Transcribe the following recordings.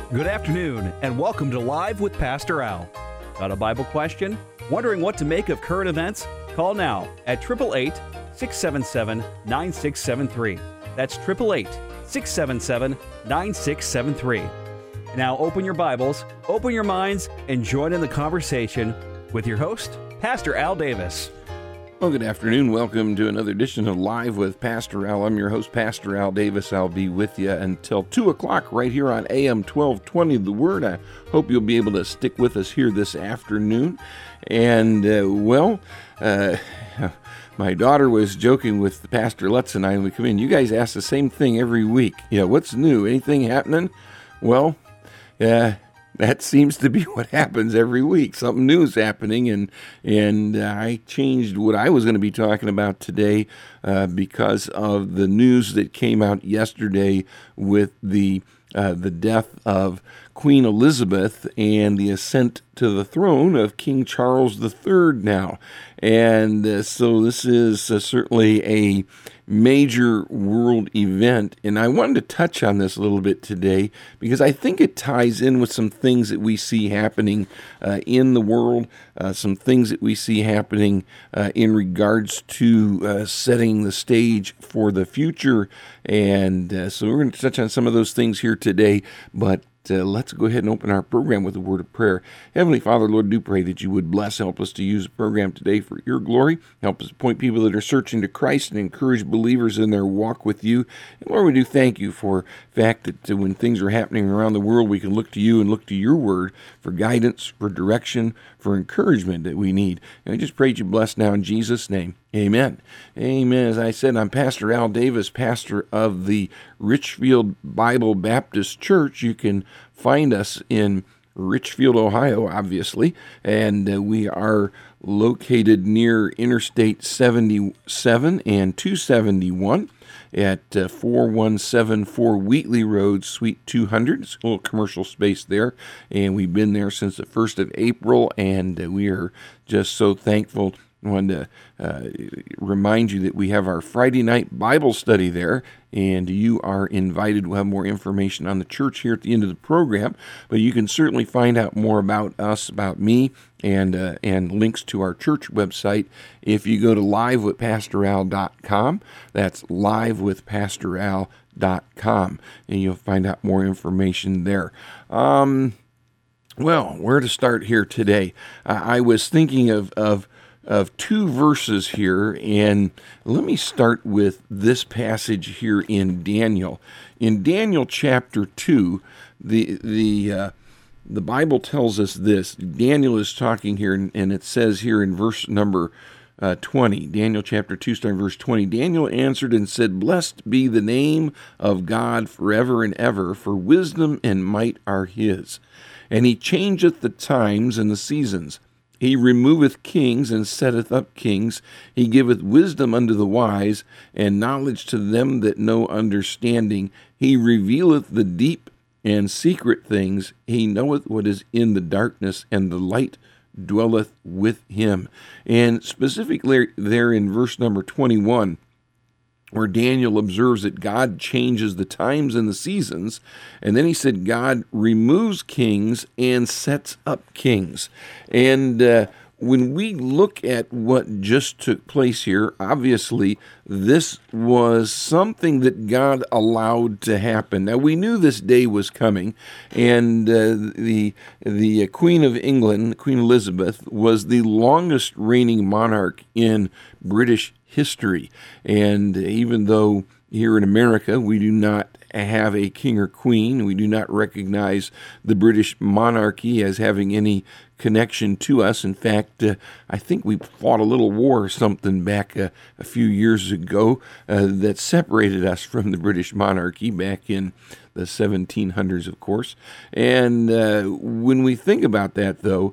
Good afternoon, and welcome to Live with Pastor Al. Got a Bible question? Wondering what to make of current events? Call now at 888-677-9673. That's 888-677-9673. Now open your Bibles, open your minds, and join in the conversation with your host, Pastor Al Davis. Well, good afternoon. Welcome to another edition of Live with Pastor Al. I'm your host, Pastor Al Davis. I'll be with you until 2 o'clock right here on AM 1220, The Word. I hope you'll be able to stick with us here this afternoon. And, my daughter was joking with Pastor Lutz and I when we come in. You guys ask the same thing every week. Yeah, what's new? Anything happening? Well, that seems to be what happens every week. Something new is happening, and I changed what I was going to be talking about today because of the news that came out yesterday with the death of Queen Elizabeth and the ascent to the throne of King Charles III now. And so this is certainly a major world event, and I wanted to touch on this a little bit today because I think it ties in with some things that we see happening in the world, some things that we see happening in regards to setting the stage for the future. And so we're going to touch on some of those things here today, but let's go ahead and open our program with a word of prayer. Heavenly Father, Lord, do pray that you would help us to use the program today for your glory. Help us point people that are searching to Christ and encourage believers in their walk with you. And Lord, we do thank you for the fact that when things are happening around the world, we can look to you and look to your word for guidance, for direction, for encouragement that we need. And I just pray that you bless now in Jesus' name. Amen. Amen. As I said, I'm Pastor Al Davis, pastor of the Richfield Bible Baptist Church. You can find us in Richfield, Ohio, obviously, and we are located near Interstate 77 and 271 at 4174 Wheatley Road, Suite 200. It's a little commercial space there, and we've been there since the 1st of April, and we are just so thankful. I wanted to remind you that we have our Friday night Bible study there, and you are invited. We'll have more information on the church here at the end of the program, but you can certainly find out more about us, about me, and links to our church website if you go to livewithpastoral.com. That's livewithpastoral.com, and you'll find out more information there. Well, where to start here today? I was thinking of two verses here, and let me start with this passage here in Daniel. In Daniel chapter 2, the Bible tells us this. Daniel is talking here, and it says here in verse number 20, Daniel chapter 2, starting verse 20, Daniel answered and said, "Blessed be the name of God forever and ever, for wisdom and might are his. And he changeth the times and the seasons. He removeth kings and setteth up kings. He giveth wisdom unto the wise, and knowledge to them that know understanding. He revealeth the deep and secret things. He knoweth what is in the darkness, and the light dwelleth with him." And specifically there in verse number 21, where Daniel observes that God changes the times and the seasons, and then he said God removes kings and sets up kings. And when we look at what just took place here, obviously this was something that God allowed to happen. Now, we knew this day was coming, and the Queen of England, Queen Elizabeth, was the longest reigning monarch in British history. And even though here in America we do not have a king or queen, we do not recognize the British monarchy as having any connection to us. In fact, I think we fought a little war or something back a few years ago that separated us from the British monarchy back in the 1700s, of course. And when we think about that, though,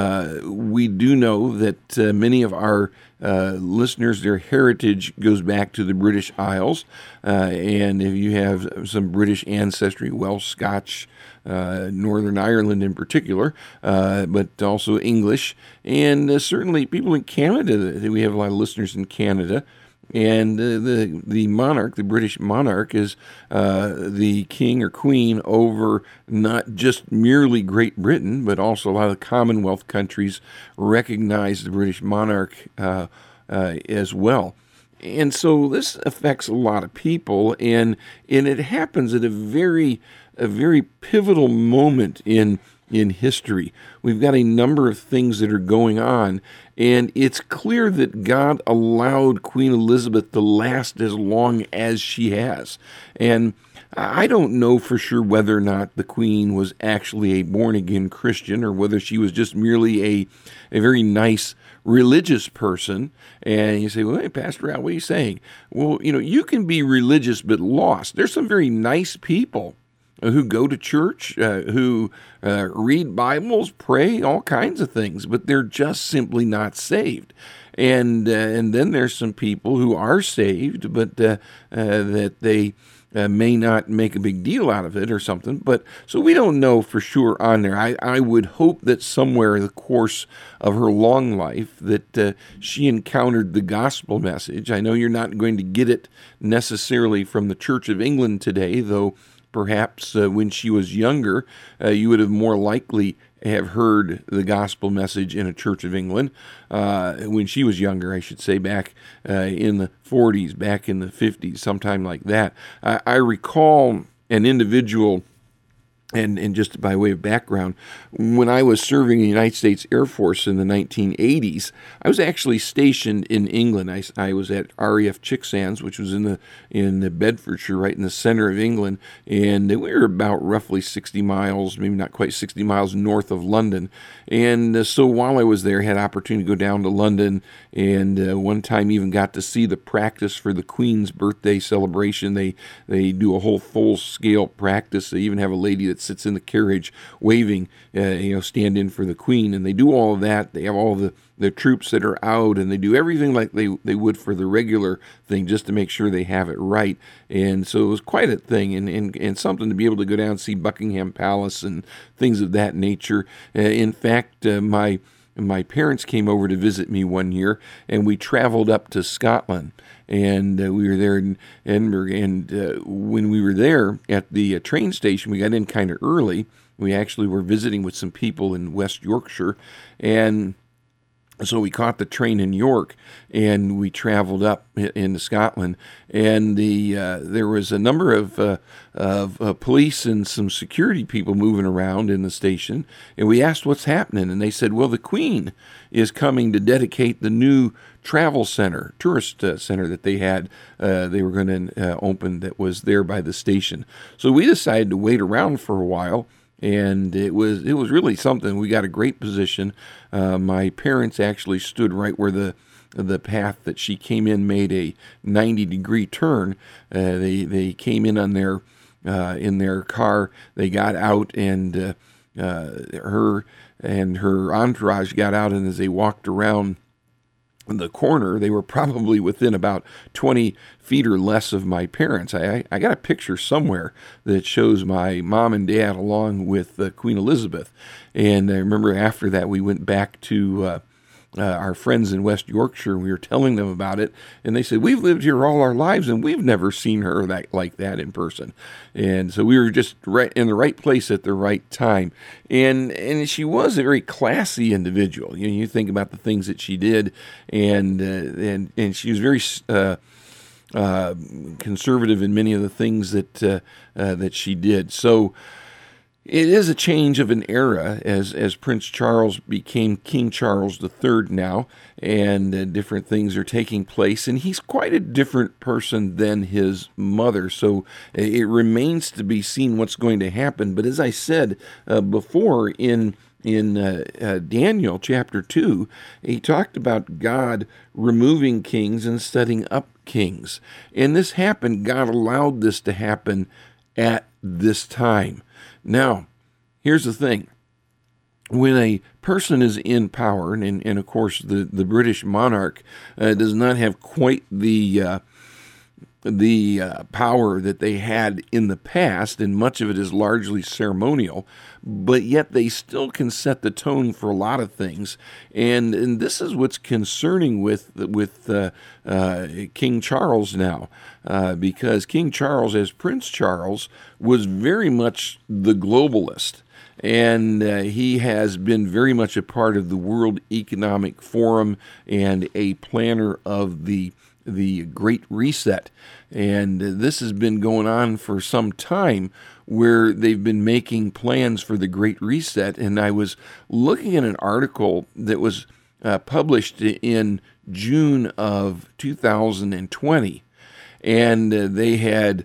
we do know that many of our listeners, their heritage goes back to the British Isles. And if you have some British ancestry, Welsh, Scotch, Northern Ireland in particular, but also English, and certainly people in Canada. We have a lot of listeners in Canada. And the monarch, the British monarch, is the king or queen over not just merely Great Britain, but also a lot of the Commonwealth countries recognize the British monarch as well. And so this affects a lot of people, and it happens at a very pivotal moment in history. We've got a number of things that are going on, and it's clear that God allowed Queen Elizabeth to last as long as she has. And I don't know for sure whether or not the Queen was actually a born-again Christian, or whether she was just merely a very nice religious person. And you say, well, hey, Pastor Al, what are you saying? Well, you can be religious but lost. There's some very nice people who go to church, who read Bibles, pray, all kinds of things, but they're just simply not saved. And then there's some people who are saved, but that they may not make a big deal out of it or something. But so we don't know for sure on there. I would hope that somewhere in the course of her long life that she encountered the gospel message. I know you're not going to get it necessarily from the Church of England today, though perhaps when she was younger, you would have more likely have heard the gospel message in a Church of England. When she was younger, I should say, back in the 40s, back in the 50s, sometime like that. I recall an individual, and just by way of background, when I was serving in the United States Air Force in the 1980s, I was actually stationed in England. I was at RAF Chicksands, which was in the Bedfordshire, right in the center of England, and we were about roughly 60 miles, maybe not quite 60 miles north of London. And so while I was there, I had opportunity to go down to London, and one time even got to see the practice for the Queen's birthday celebration. They do a whole full-scale practice. They even have a lady that sits in the carriage waving, stand in for the Queen, and they do all of that. They have all the troops that are out, and they do everything like they would for the regular thing, just to make sure they have it right. And so it was quite a thing, and something to be able to go down and see Buckingham Palace and things of that nature. In fact, my parents came over to visit me one year, and we traveled up to Scotland, and we were there in Edinburgh. And when we were there at the train station, we got in kind of early. We actually were visiting with some people in West Yorkshire, and so we caught the train in York, and we traveled up into Scotland. And there was a number of police and some security people moving around in the station. And we asked what's happening, and they said, well, the Queen is coming to dedicate the new travel center, tourist center that they had. They were going to open, that was there by the station. So we decided to wait around for a while. And it was really something. We got a great position. My parents actually stood right where the path that she came in made a 90-degree turn. They came in on in their car. They got out, and her and her entourage got out. And as they walked around the corner, they were probably within about 20 feet or less of my parents. I got a picture somewhere that shows my mom and dad along with Queen Elizabeth. And I remember after that we went back to our friends in West Yorkshire, and we were telling them about it, and they said, we've lived here all our lives, and we've never seen her like that in person. And so we were just right in the right place at the right time. And she was a very classy individual. You think about the things that she did, and she was very conservative in many of the things that she did. So it is a change of an era as Prince Charles became King Charles III now, and different things are taking place, and he's quite a different person than his mother. So it remains to be seen what's going to happen. But as I said before, in Daniel chapter 2, he talked about God removing kings and setting up kings. And this happened, God allowed this to happen at this time. Now, here's the thing. When a person is in power, and of course the British monarch does not have quite the power that they had in the past, and much of it is largely ceremonial, but yet they still can set the tone for a lot of things. And this is what's concerning with King Charles now, because King Charles, as Prince Charles, was very much the globalist. And he has been very much a part of the World Economic Forum and a planner of the Great Reset. And this has been going on for some time, where they've been making plans for the Great Reset. And I was looking at an article that was published in June of 2020, and they had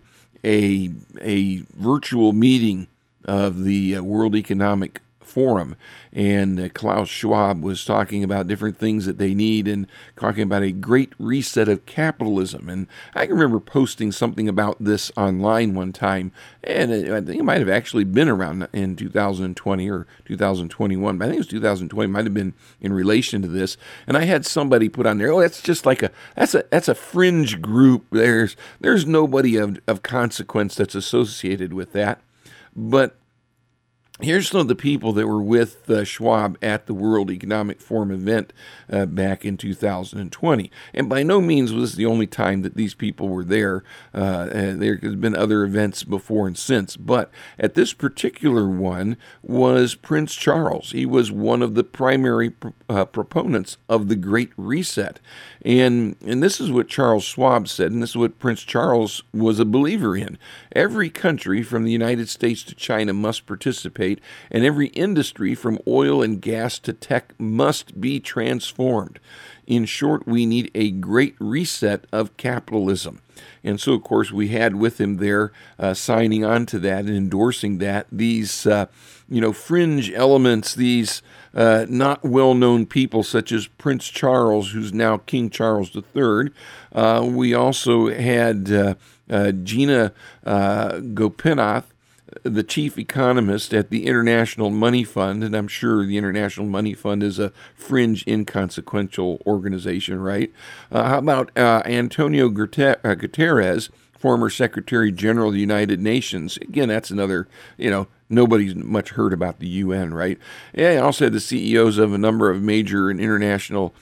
a virtual meeting of the World Economic Forum, and Klaus Schwab was talking about different things that they need and talking about a great reset of capitalism. And I can remember posting something about this online one time, and I think it might have actually been around in 2020 or 2021, but I think it was 2020, might have been in relation to this. And I had somebody put on there, oh, that's just like that's a fringe group. There's nobody of consequence that's associated with that. But here's some of the people that were with Schwab at the World Economic Forum event back in 2020. And by no means was this the only time that these people were there. There have been other events before and since. But at this particular one was Prince Charles. He was one of the primary proponents of the Great Reset. And this is what Charles Schwab said, and this is what Prince Charles was a believer in. Every country from the United States to China must participate, and every industry from oil and gas to tech must be transformed. In short, we need a great reset of capitalism. And so, of course, we had with him there signing on to that and endorsing that, these fringe elements, these not well-known people such as Prince Charles, who's now King Charles III. We also had Gina Gopinath, the chief economist at the International Money Fund, and I'm sure the International Money Fund is a fringe, inconsequential organization, right? How about Antonio Guterres, former Secretary General of the United Nations? Again, that's another, nobody's much heard about the UN, right? Yeah, I also had the CEOs of a number of major and international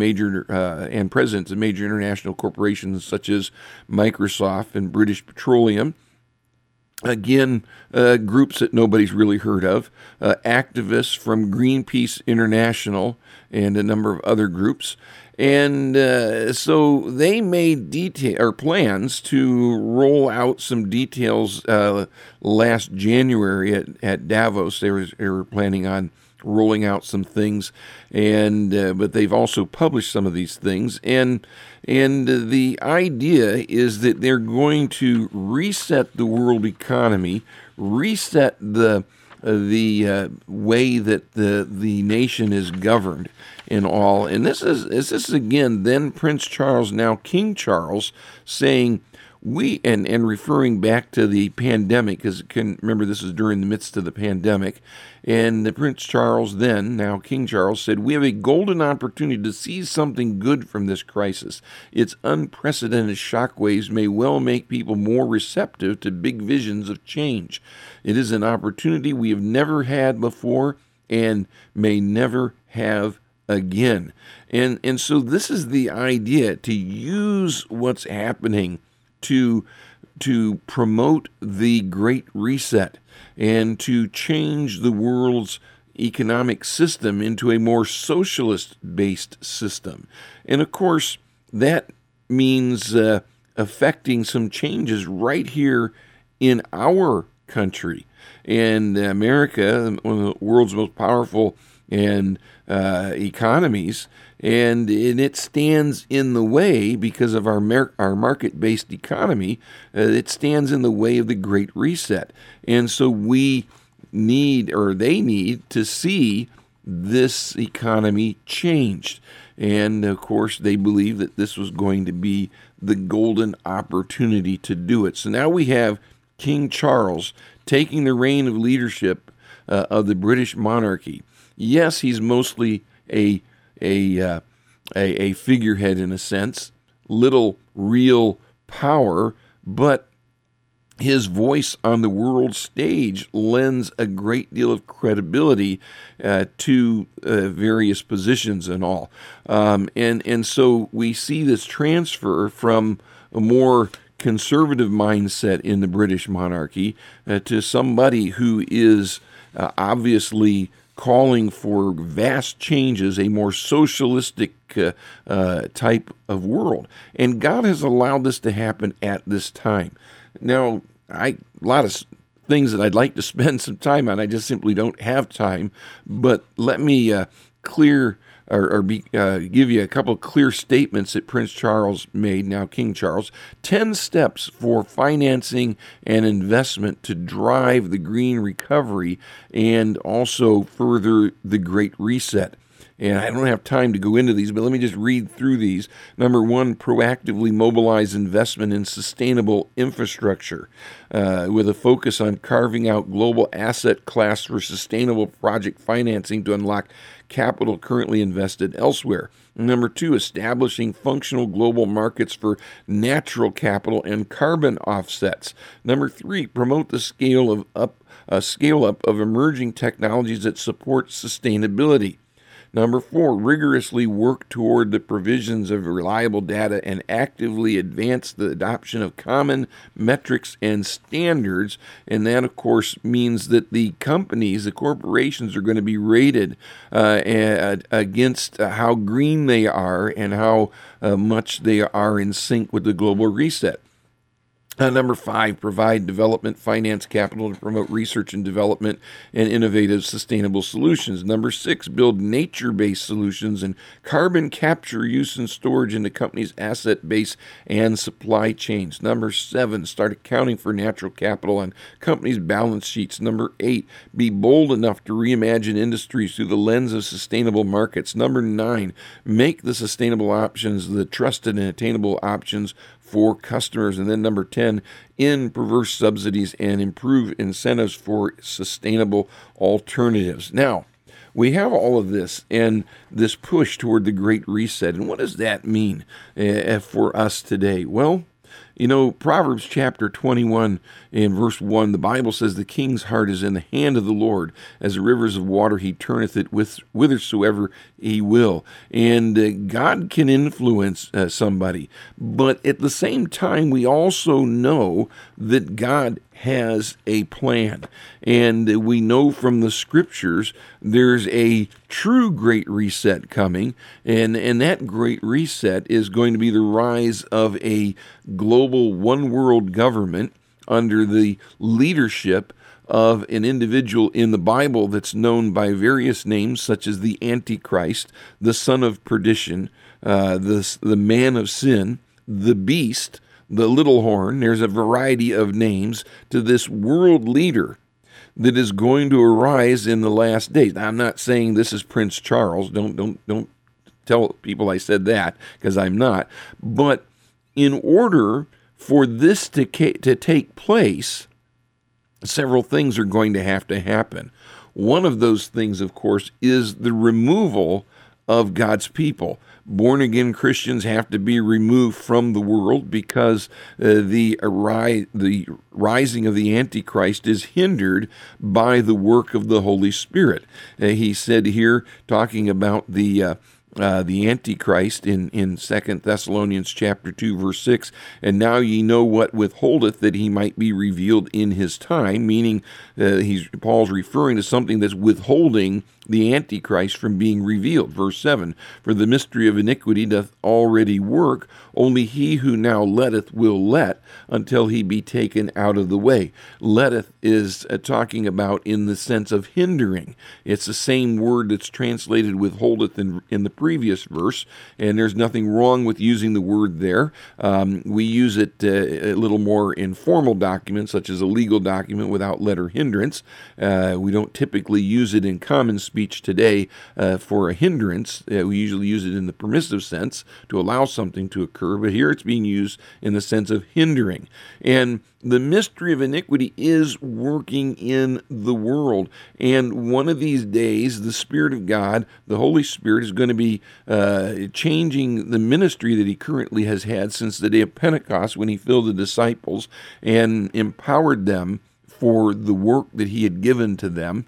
and presidents of major international corporations such as Microsoft and British Petroleum. Again, groups that nobody's really heard of, activists from Greenpeace International and a number of other groups. And so they made plans to roll out some details last January at Davos. They were planning on rolling out some things, and but they've also published some of these things, and the idea is that they're going to reset the world economy, reset the way that the nation is governed and all. And this is again then Prince Charles, now King Charles, saying and referring back to the pandemic, because remember this is during the midst of the pandemic, and the Prince Charles then, now King Charles, said, "We have a golden opportunity to see something good from this crisis. Its unprecedented shockwaves may well make people more receptive to big visions of change. It is an opportunity we have never had before and may never have again." And so this is the idea, to use what's happening to promote the Great Reset and to change the world's economic system into a more socialist-based system. And of course, that means affecting some changes right here in our country. And America, one of the world's most powerful and economies, and it stands in the way because of our market-based economy. It stands in the way of the Great Reset, and so they need to see this economy changed. And of course, they believe that this was going to be the golden opportunity to do it. So now we have King Charles taking the reign of leadership of the British monarchy. Yes, he's mostly a figurehead in a sense, little real power, but his voice on the world stage lends a great deal of credibility to various positions and all. And so we see this transfer from a more conservative mindset in the British monarchy to somebody who is obviously calling for vast changes, a more socialistic type of world. And God has allowed this to happen at this time. Now, a lot of things that I'd like to spend some time on, I just simply don't have time. But let me give you a couple of clear statements that Prince Charles made, now King Charles. 10 steps for financing and investment to drive the green recovery and also further the Great Reset. And I don't have time to go into these, but let me just read through these. Number 1, proactively mobilize investment in sustainable infrastructure with a focus on carving out global asset class for sustainable project financing to unlock capital currently invested elsewhere. Number 2, establishing functional global markets for natural capital and carbon offsets. Number 3, promote the scale up of emerging technologies that support sustainability. Number 4, rigorously work toward the provisions of reliable data and actively advance the adoption of common metrics and standards. And that, of course, means that the companies, the corporations, are going to be rated against how green they are and how much they are in sync with the global reset. Number 5, provide development finance capital to promote research and development and innovative sustainable solutions. Number 6, build nature-based solutions and carbon capture, use, and storage in the company's asset base and supply chains. Number 7, start accounting for natural capital on companies' balance sheets. Number 8, be bold enough to reimagine industries through the lens of sustainable markets. Number 9, make the sustainable options the trusted and attainable options for customers. And then number 10, end perverse subsidies and improve incentives for sustainable alternatives. Now, we have all of this and this push toward the Great Reset. And what does that mean for us today? Well, you know, Proverbs chapter 21 and verse 1, the Bible says, the king's heart is in the hand of the Lord. As the rivers of water, he turneth it whithersoever he will. And God can influence somebody. But at the same time, we also know that God has a plan. And we know from the scriptures there's a true great reset coming, and that great reset is going to be the rise of a global one world government under the leadership of an individual in the Bible that's known by various names, such as the Antichrist, the son of perdition, the man of sin, the beast, the little horn. There's a variety of names to this world leader that is going to arise in the last days. Now, I'm not saying this is Prince Charles. Don't tell people I said that, because I'm not. But in order for this to take place, several things are going to have to happen. One of those things, of course, is the removal of God's people. Born-again Christians have to be removed from the world because the rising of the Antichrist is hindered by the work of the Holy Spirit. He said here, talking about the Antichrist in 2 Thessalonians chapter 2, verse 6, and now ye know what withholdeth that he might be revealed in his time, meaning Paul's referring to something that's withholding the Antichrist from being revealed. Verse 7, for the mystery of iniquity doth already work, only he who now letteth will let until he be taken out of the way. Letteth is talking about in the sense of hindering. It's the same word that's translated withholdeth in the previous verse, and there's nothing wrong with using the word there. We use it a little more in formal documents, such as a legal document without letter hindrance. We don't typically use it in common speech speech today for a hindrance. We usually use it in the permissive sense to allow something to occur, but here it's being used in the sense of hindering. And the mystery of iniquity is working in the world. And one of these days, the Spirit of God, the Holy Spirit, is going to be changing the ministry that he currently has had since the day of Pentecost, when he filled the disciples and empowered them for the work that he had given to them.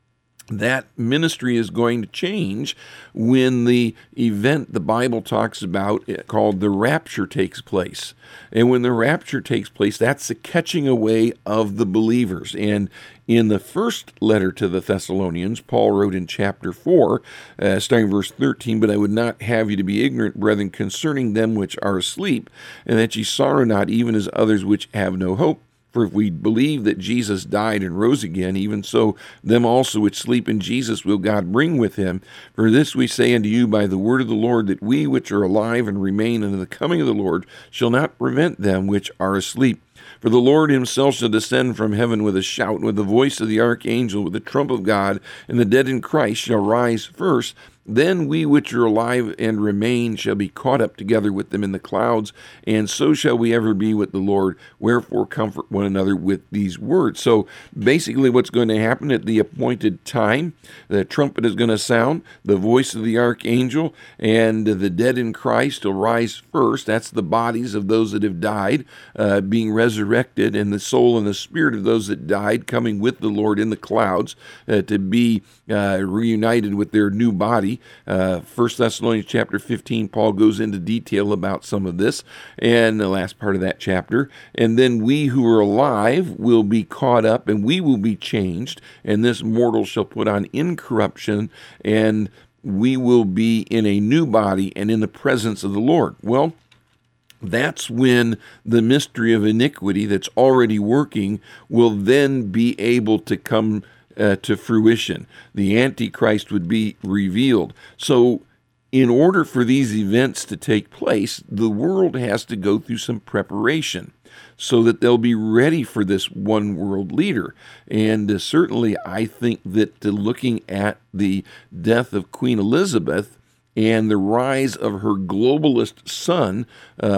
That ministry is going to change when the event the Bible talks about called the rapture takes place. And when the rapture takes place, that's the catching away of the believers. And in the first letter to the Thessalonians, Paul wrote in chapter 4, starting verse 13, "But I would not have you to be ignorant, brethren, concerning them which are asleep, and that ye sorrow not, even as others which have no hope. For if we believe that Jesus died and rose again, even so them also which sleep in Jesus will God bring with him. For this we say unto you by the word of the Lord, that we which are alive and remain unto the coming of the Lord shall not prevent them which are asleep. For the Lord himself shall descend from heaven with a shout, with the voice of the archangel, with the trump of God, and the dead in Christ shall rise first. Then we which are alive and remain shall be caught up together with them in the clouds, and so shall we ever be with the Lord. Wherefore comfort one another with these words." So basically what's going to happen at the appointed time, the trumpet is going to sound, the voice of the archangel, and the dead in Christ will rise first. That's the bodies of those that have died being resurrected, and the soul and the spirit of those that died coming with the Lord in the clouds to be reunited with their new body. 1 Thessalonians chapter 15, Paul goes into detail about some of this, and the last part of that chapter. And then we who are alive will be caught up, and we will be changed, and this mortal shall put on incorruption, and we will be in a new body and in the presence of the Lord. Well, that's when the mystery of iniquity that's already working will then be able to come to fruition. The Antichrist would be revealed. So in order for these events to take place, the world has to go through some preparation so that they'll be ready for this one world leader. And certainly I think that looking at the death of Queen Elizabeth and the rise of her globalist son,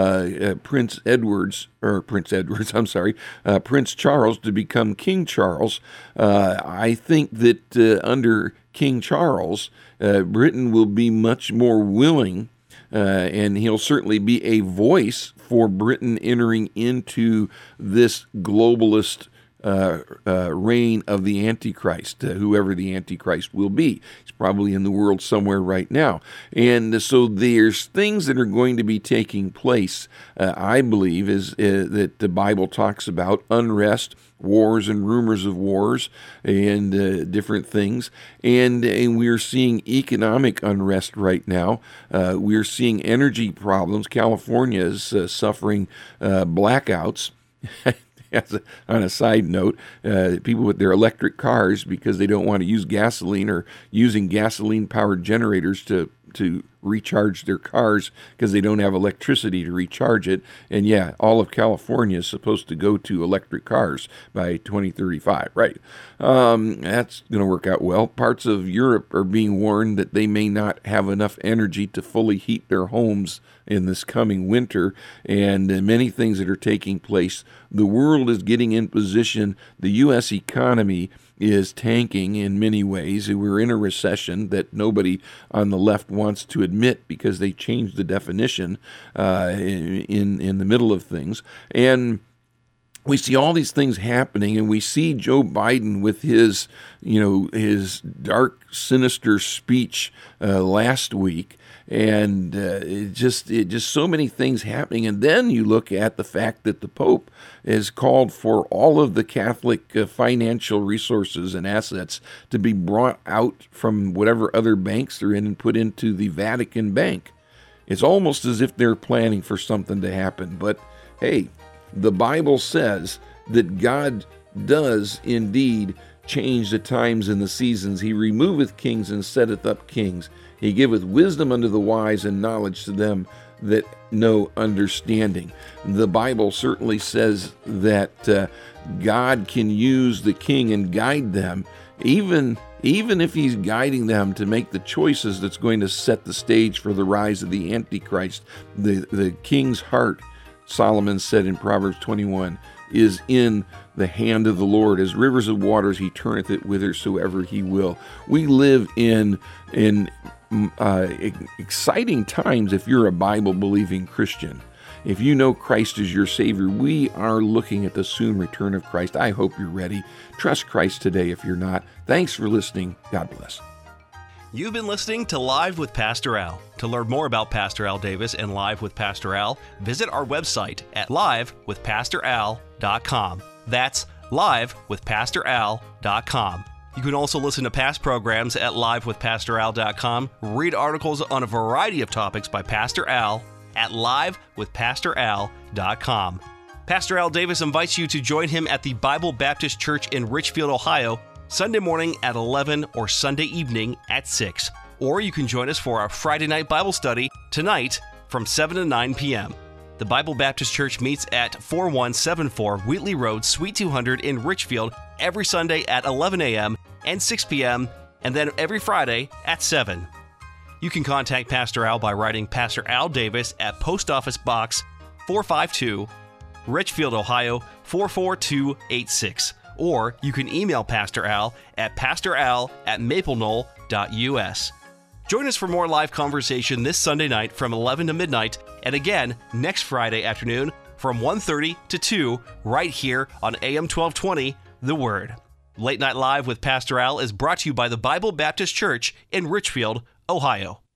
Prince Charles, to become King Charles. I think that under King Charles, Britain will be much more willing, and he'll certainly be a voice for Britain entering into this globalist reign of the Antichrist, whoever the Antichrist will be. He's probably in the world somewhere right now. And so there's things that are going to be taking place, I believe, is that the Bible talks about unrest, wars and rumors of wars, and different things. And we're seeing economic unrest right now. We're seeing energy problems. California is suffering blackouts. On a side note, people with their electric cars, because they don't want to use gasoline, or using gasoline-powered generators to recharge their cars because they don't have electricity to recharge it. And yeah, all of California is supposed to go to electric cars by 2035, right? That's going to work out well. Parts of Europe are being warned that they may not have enough energy to fully heat their homes in this coming winter, and many things that are taking place. The world is getting in position. The U.S. economy is tanking in many ways. We're in a recession that nobody on the left wants to admit because they changed the definition in the middle of things. And we see all these things happening, and we see Joe Biden with his dark, sinister speech last week, and it just so many things happening. And then you look at the fact that the Pope has called for all of the Catholic financial resources and assets to be brought out from whatever other banks they're in and put into the Vatican Bank. It's almost as if they're planning for something to happen. But hey, the Bible says that God does indeed change the times and the seasons. He removeth kings and setteth up kings. He giveth wisdom unto the wise and knowledge to them that know understanding. The Bible certainly says that God can use the king and guide them even if he's guiding them to make the choices that's going to set the stage for the rise of the Antichrist, the king's heart, Solomon said in Proverbs 21, is in the hand of the Lord. As rivers of waters, he turneth it whithersoever he will. We live in exciting times if you're a Bible-believing Christian. If you know Christ as your Savior, we are looking at the soon return of Christ. I hope you're ready. Trust Christ today if you're not. Thanks for listening. God bless. You've been listening to Live with Pastor Al. To learn more about Pastor Al Davis and Live with Pastor Al, visit our website at livewithpastoral.com. That's livewithpastoral.com. You can also listen to past programs at livewithpastoral.com, read articles on a variety of topics by Pastor Al at livewithpastoral.com. Pastor Al Davis invites you to join him at the Bible Baptist Church in Richfield, Ohio, Sunday morning at 11 or Sunday evening at 6. Or you can join us for our Friday night Bible study tonight from 7 to 9 p.m. The Bible Baptist Church meets at 4174 Wheatley Road, Suite 200 in Richfield every Sunday at 11 a.m. and 6 p.m., and then every Friday at 7. You can contact Pastor Al by writing Pastor Al Davis at Post Office Box 452, Richfield, Ohio 44286. Or you can email Pastor Al at pastoral@maplenole.us. Join us for more live conversation this Sunday night from 11 to midnight, and again next Friday afternoon from 1:30 to 2 right here on AM 1220, The Word. Late Night Live with Pastor Al is brought to you by the Bible Baptist Church in Richfield, Ohio.